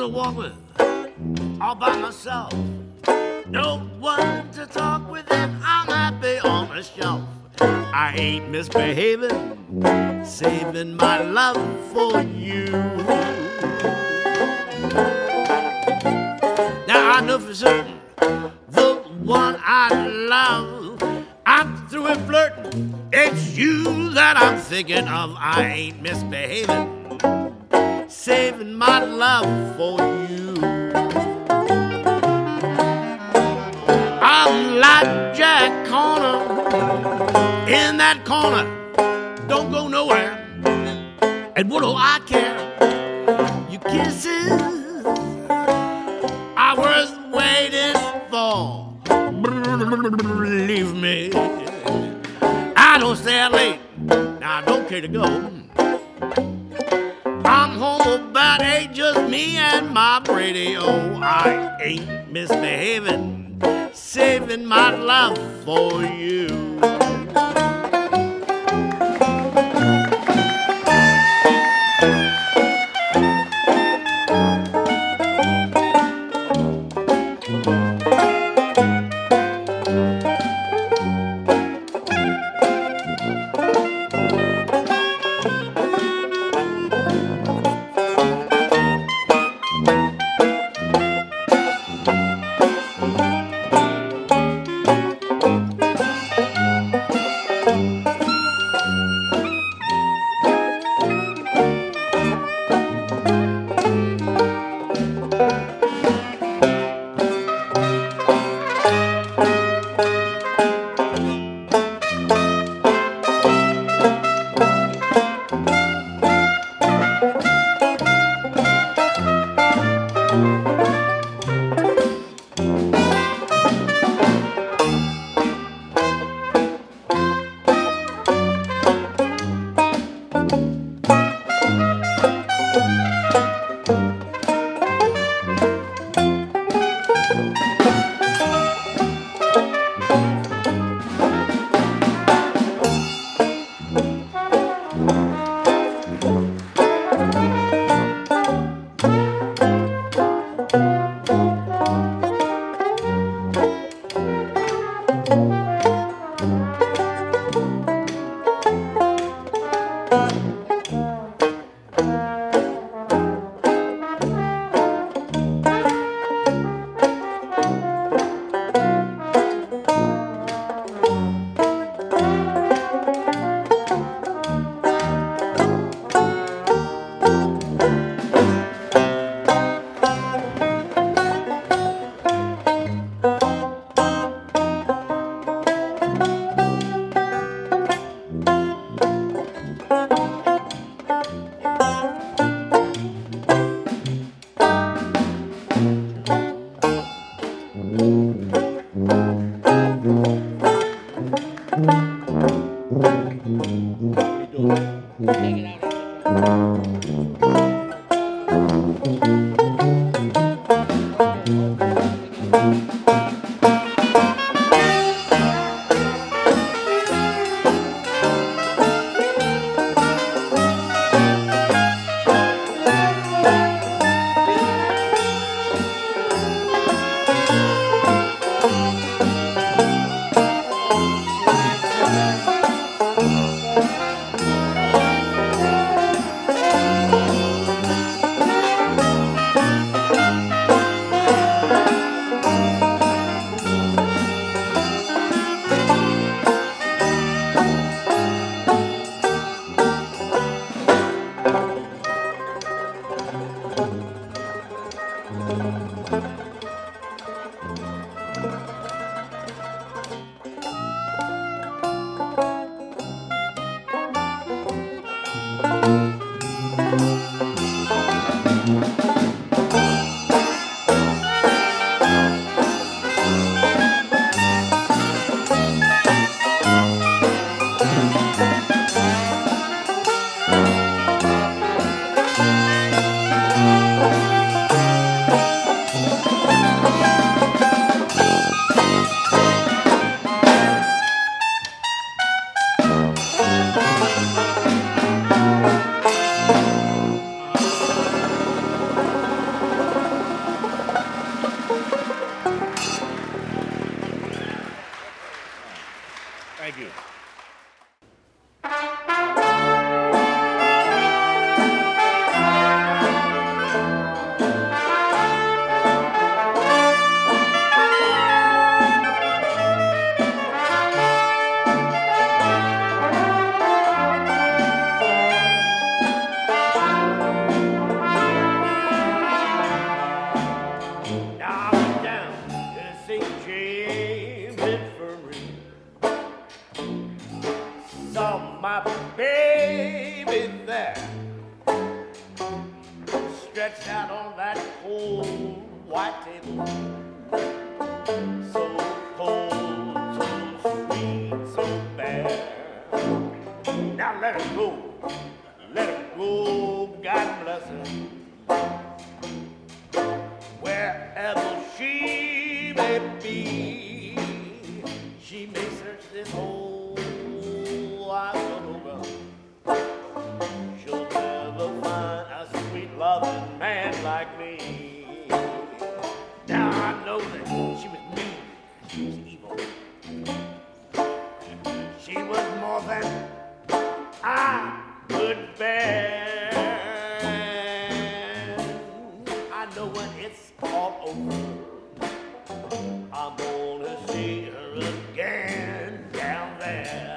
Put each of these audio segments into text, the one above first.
to walk with, all by myself. No one to talk with, and I'm happy on the shelf. I ain't misbehaving, saving my love for you. Now I know for certain the one I love, I'm through with flirting. It's you that I'm thinking of. I ain't misbehaving, saving my love for you. I'm like Jack Corner in that corner, don't go nowhere. And what do I care? Your kisses are worth waiting for. Believe me, I don't stay out late. Now I don't care to go. I'm home about 8, just me and my radio. I ain't misbehaving, saving my love for you. Thank you. Stretched out on that cold white table, so cold, so sweet, so bad. Now let her go, God bless her. Wherever she may be, she may search this whole wide world. She'll never find a sweet loving man like me. Now I know that she was mean, she was evil. She was more than I could bear. I know when it's all over, I'm gonna see her again down there.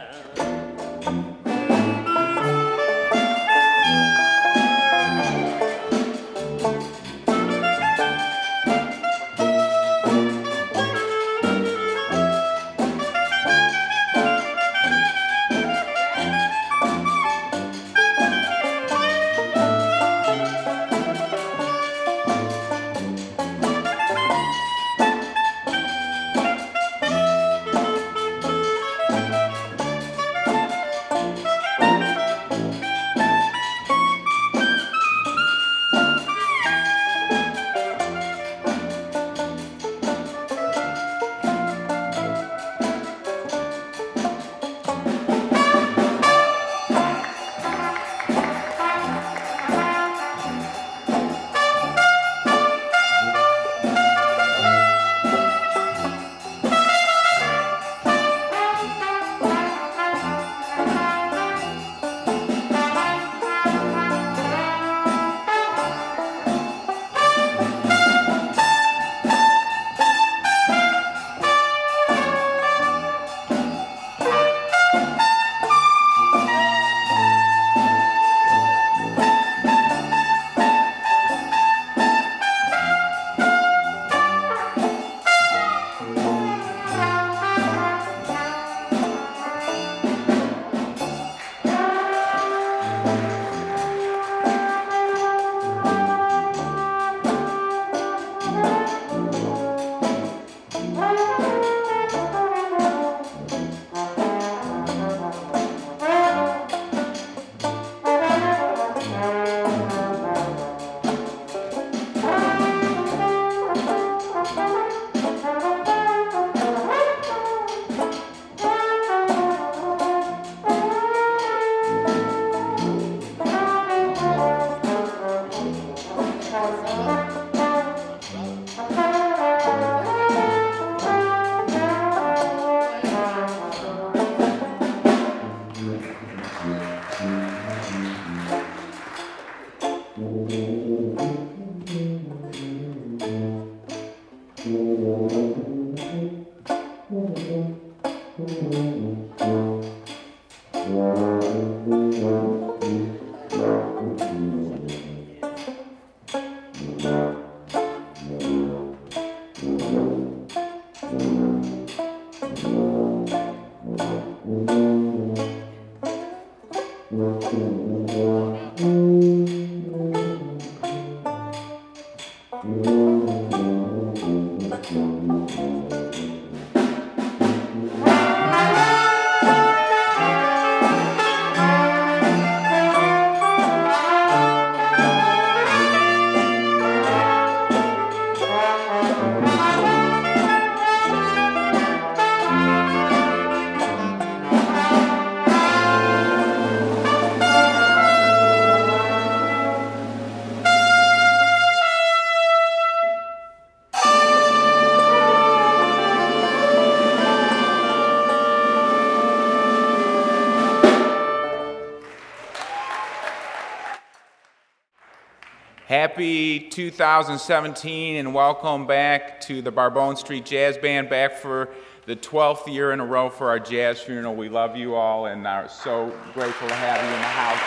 Happy 2017 and welcome back to the Barbone Street Jazz Band, back for the 12th year in a row for our jazz funeral. We love you all and are so grateful to have you in the house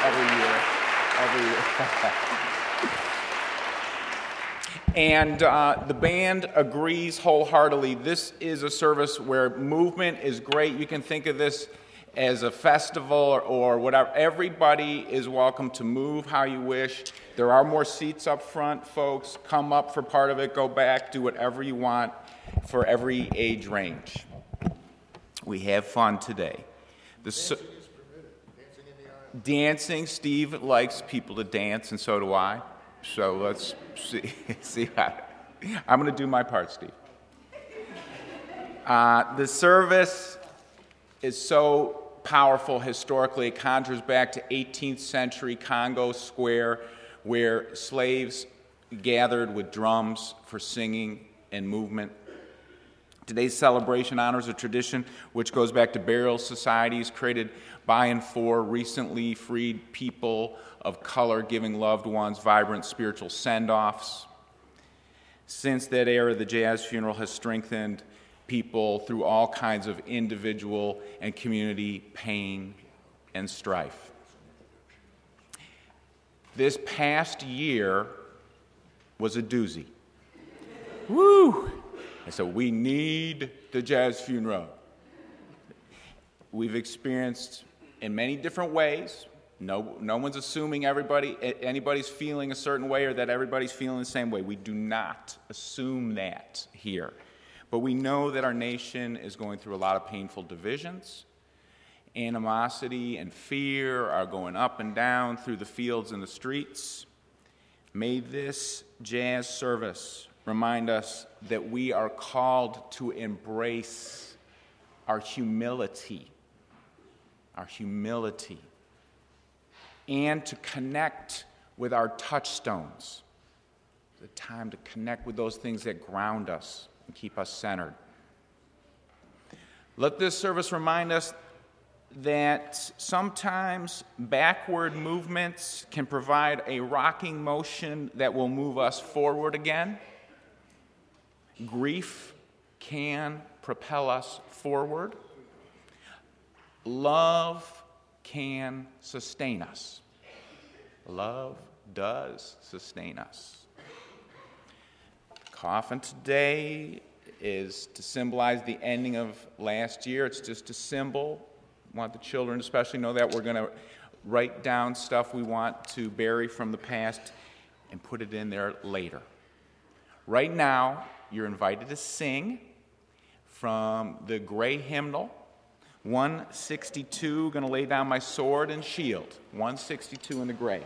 every year. And the band agrees wholeheartedly. This is a service where movement is great. You can think of this as a festival or whatever. Everybody is welcome to move how you wish. There are more seats up front, folks. Come up for part of it, go back, do whatever you want for every age range. We have fun today. Dancing is permitted. Dancing in the aisle. Dancing, Steve likes people to dance, and so do I. So let's see how. I'm going to do my part, Steve. The service is so powerful historically. It conjures back to 18th century Congo Square, where slaves gathered with drums for singing and movement. Today's celebration honors a tradition which goes back to burial societies created by and for recently freed people of color, giving loved ones vibrant spiritual send-offs. Since that era, the jazz funeral has strengthened people through all kinds of individual and community pain and strife. This past year was a doozy. Woo! And so we need the jazz funeral. We've experienced in many different ways. No one's assuming anybody's feeling a certain way or that everybody's feeling the same way. We do not assume that here. But we know that our nation is going through a lot of painful divisions. Animosity and fear are going up and down through the fields and the streets. May this jazz service remind us that we are called to embrace our humility, and to connect with our touchstones. It's a time to connect with those things that ground us and keep us centered. Let this service remind us that sometimes backward movements can provide a rocking motion that will move us forward again. Grief can propel us forward. Love can sustain us. Love does sustain us. Coffin today is to symbolize the ending of last year. It's just a symbol. I want the children especially know that we're going to write down stuff we want to bury from the past and put it in there later. Right now, you're invited to sing from the gray hymnal, 162, going to lay down my sword and shield, 162 in the gray.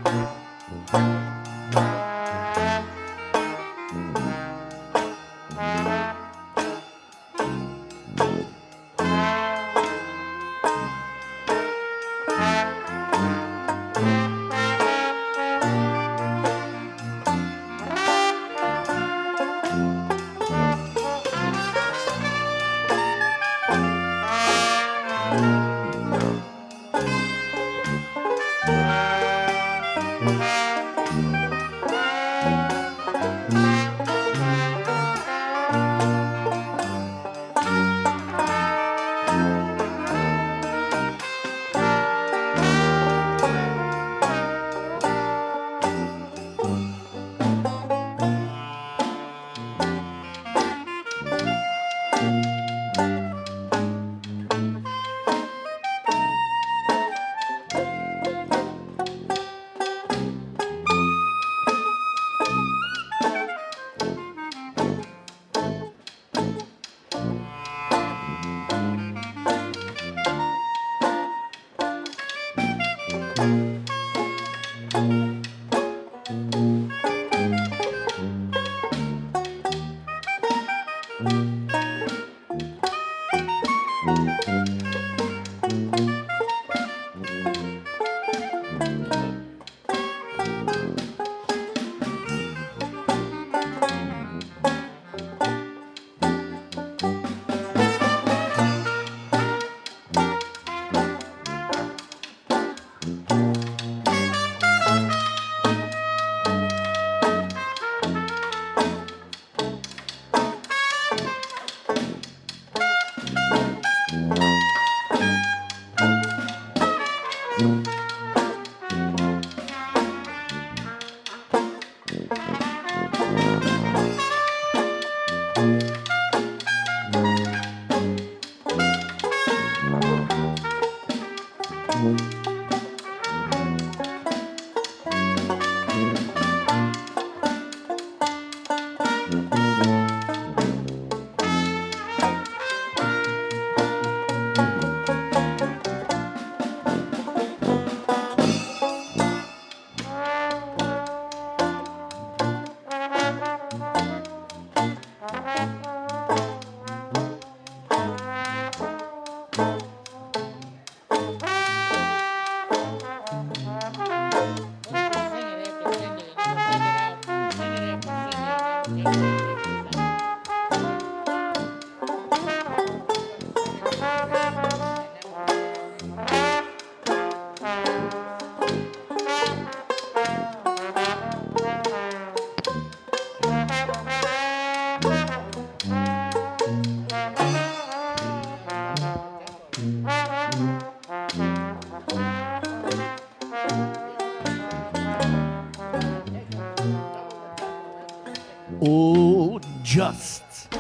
Oh, just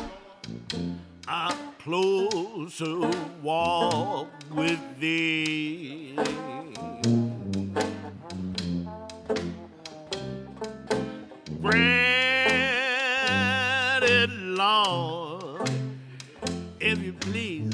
a closer walk with thee. Granted, Lord, if you please.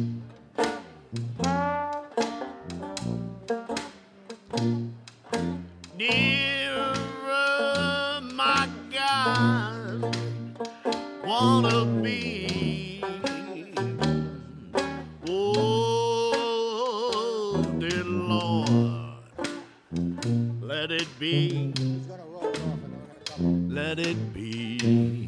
Nearer, my God, wanna be. Oh, dear Lord, let it be. Let it be.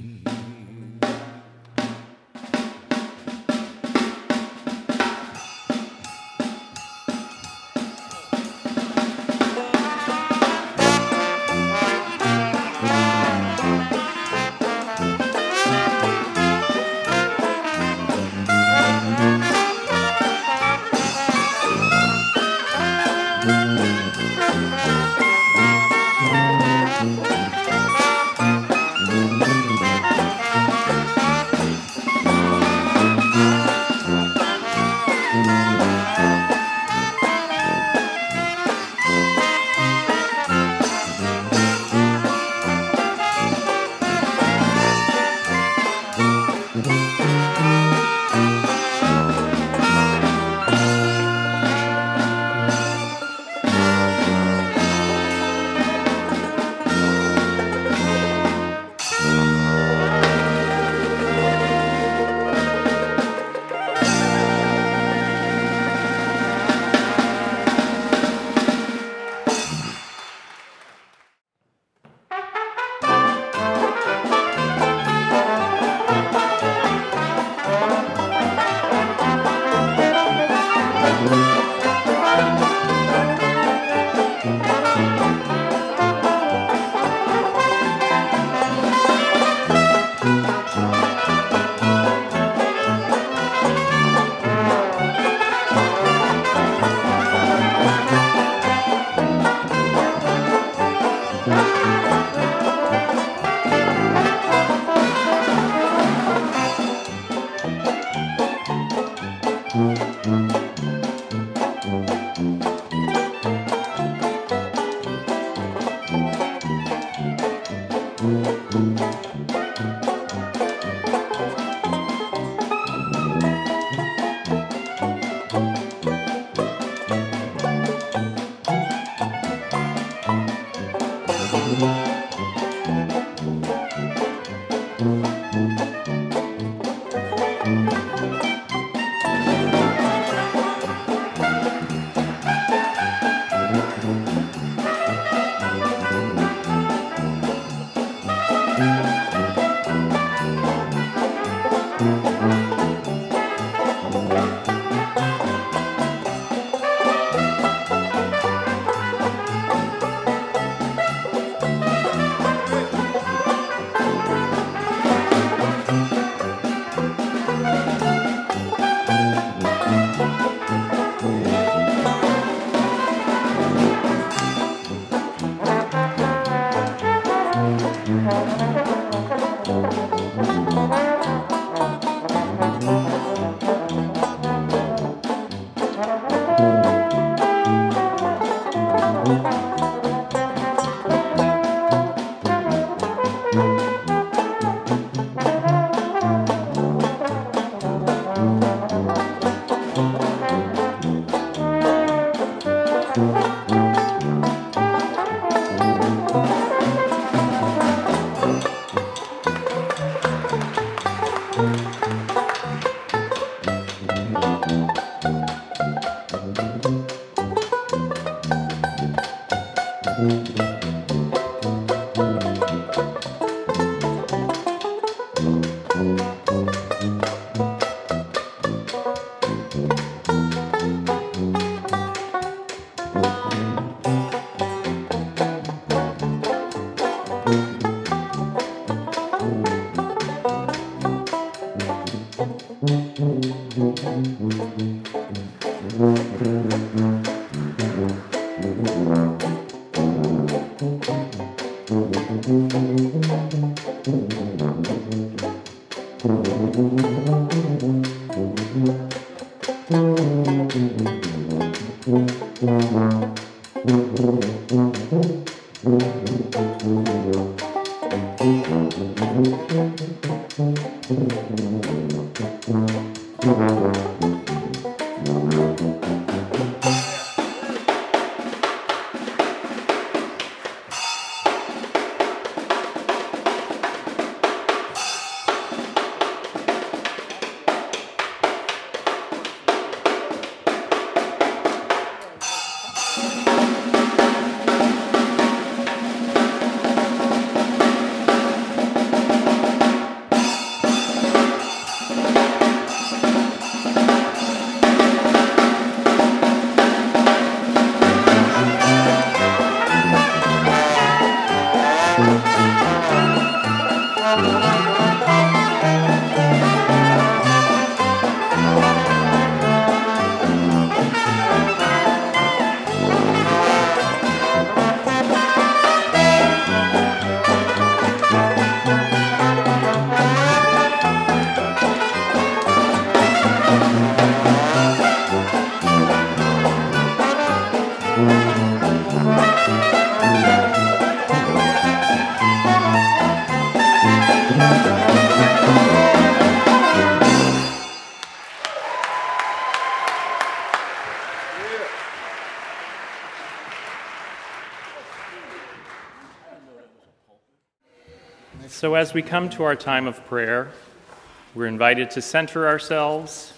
So as we come to our time of prayer, we're invited to center ourselves,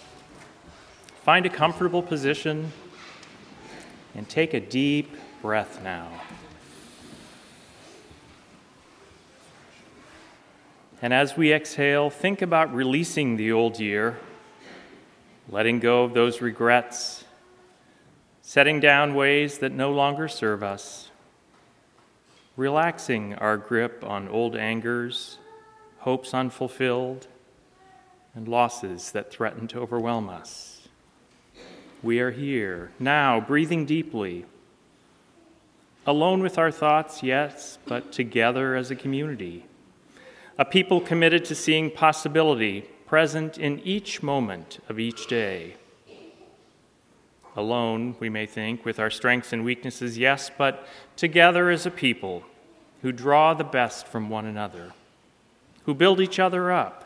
find a comfortable position, and take a deep breath now. And as we exhale, think about releasing the old year, letting go of those regrets, setting down ways that no longer serve us, relaxing our grip on old angers, hopes unfulfilled, and losses that threaten to overwhelm us. We are here, now, breathing deeply, Alone with our thoughts, yes, but together as a community. A people committed to seeing possibility present in each moment of each day. Alone, we may think, with our strengths and weaknesses, yes, but together as a people who draw the best from one another, who build each other up.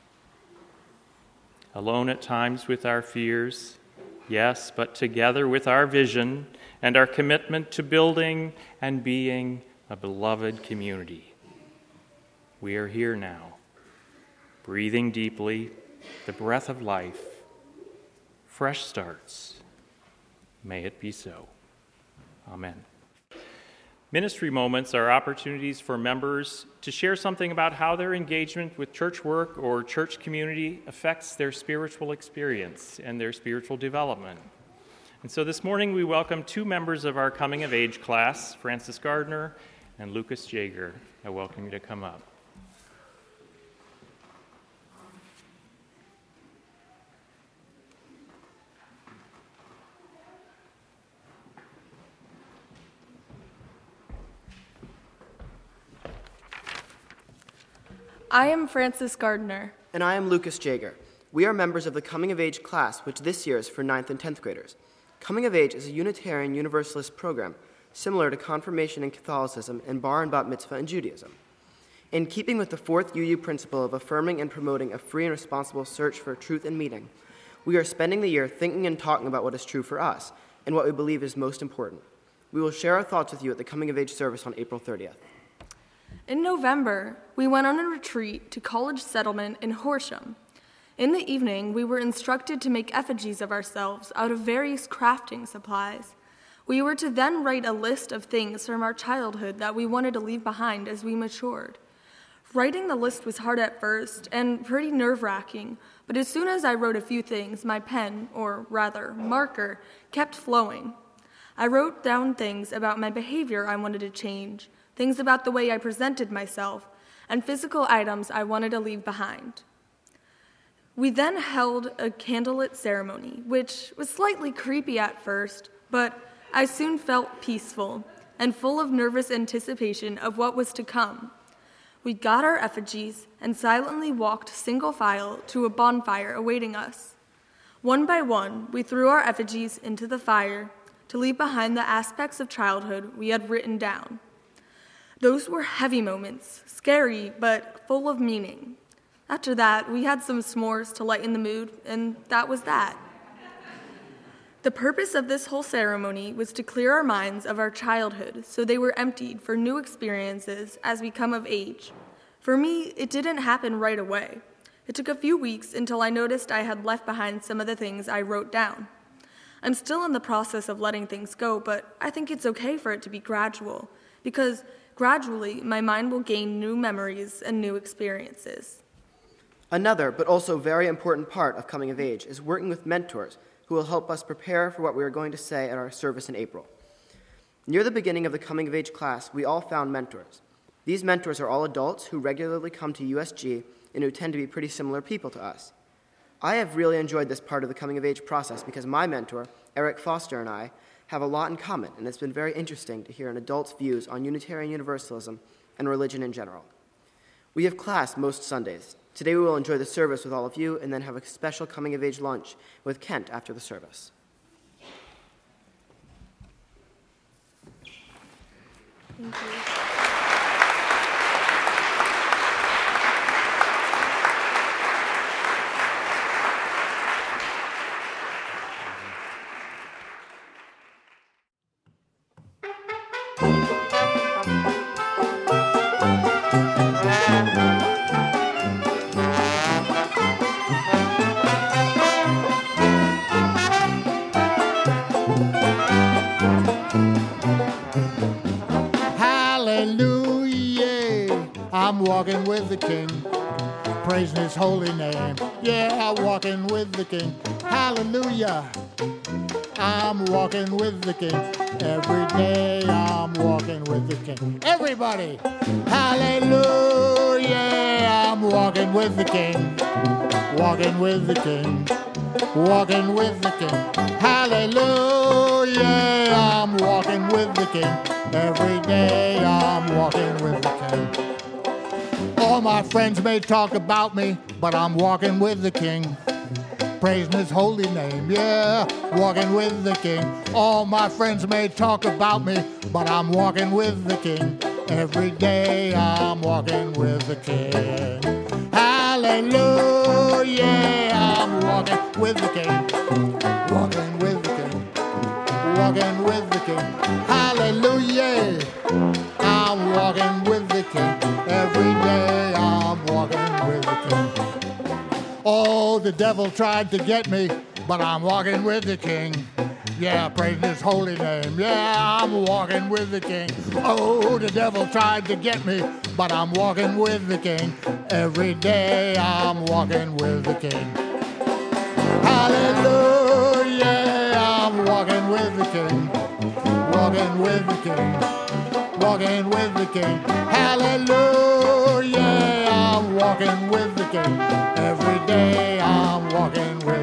Alone at times with our fears, yes, but together with our vision and our commitment to building and being a beloved community. We are here now, breathing deeply, the breath of life, fresh starts. May it be so. Amen. Ministry moments are opportunities for members to share something about how their engagement with church work or church community affects their spiritual experience and their spiritual development. And so this morning we welcome two members of our Coming of Age class, Francis Gardner and Lucas Jaeger. I welcome you to come up. I am Francis Gardner. And I am Lucas Jaeger. We are members of the Coming of Age class, which this year is for 9th and 10th graders. Coming of Age is a Unitarian Universalist program, similar to confirmation in Catholicism and bar and bat mitzvah in Judaism. In keeping with the fourth UU principle of affirming and promoting a free and responsible search for truth and meaning, we are spending the year thinking and talking about what is true for us and what we believe is most important. We will share our thoughts with you at the Coming of Age service on April 30th. In November, we went on a retreat to College Settlement in Horsham. In the evening, we were instructed to make effigies of ourselves out of various crafting supplies. We were to then write a list of things from our childhood that we wanted to leave behind as we matured. Writing the list was hard at first and pretty nerve-wracking, but as soon as I wrote a few things, my pen, or rather, marker, kept flowing. I wrote down things about my behavior I wanted to change, things about the way I presented myself, and physical items I wanted to leave behind. We then held a candlelit ceremony, which was slightly creepy at first, but I soon felt peaceful and full of nervous anticipation of what was to come. We got our effigies and silently walked single file to a bonfire awaiting us. One by one, we threw our effigies into the fire to leave behind the aspects of childhood we had written down. Those were heavy moments, scary, but full of meaning. After that, we had some s'mores to lighten the mood, and that was that. The purpose of this whole ceremony was to clear our minds of our childhood so they were emptied for new experiences as we come of age. For me, it didn't happen right away. It took a few weeks until I noticed I had left behind some of the things I wrote down. I'm still in the process of letting things go, but I think it's okay for it to be gradual, because gradually, my mind will gain new memories and new experiences. Another, but also very important part of Coming of Age is working with mentors who will help us prepare for what we are going to say at our service in April. Near the beginning of the Coming of Age class, we all found mentors. These mentors are all adults who regularly come to USG and who tend to be pretty similar people to us. I have really enjoyed this part of the Coming of Age process because my mentor, Eric Foster, and I have a lot in common, and it's been very interesting to hear an adult's views on Unitarian Universalism and religion in general. We have class most Sundays. Today we will enjoy the service with all of you and then have a special Coming of Age lunch with Kent after the service. Thank you. I'm walking with the King, praising his holy name. Yeah, I'm walking with the King. Hallelujah. I'm walking with the King. Every day I'm walking with the King. Everybody, hallelujah. I'm walking with the King, walking with the King. walking with the King. Hallelujah, I'm walking with the King. Every day I'm walking with the King. All my friends may talk about me, but I'm walking with the King. Praising his holy name, yeah, walking with the King. All my friends may talk about me, but I'm walking with the King. Every day I'm walking with the King. Hallelujah, I'm walking with the King. Walking with the King. Walking with the King. Hallelujah, I'm walking with the King. Every day I'm walking with the King. Oh, the devil tried to get me, but I'm walking with the King. Yeah, praising his holy name. Yeah, I'm walking with the King. Oh, the devil tried to get me, but I'm walking with the King. Every day I'm walking with the King. Hallelujah, I'm walking with the King. Walking with the King. Walking with the King. Hallelujah, I'm walking with the King. Every day I'm walking with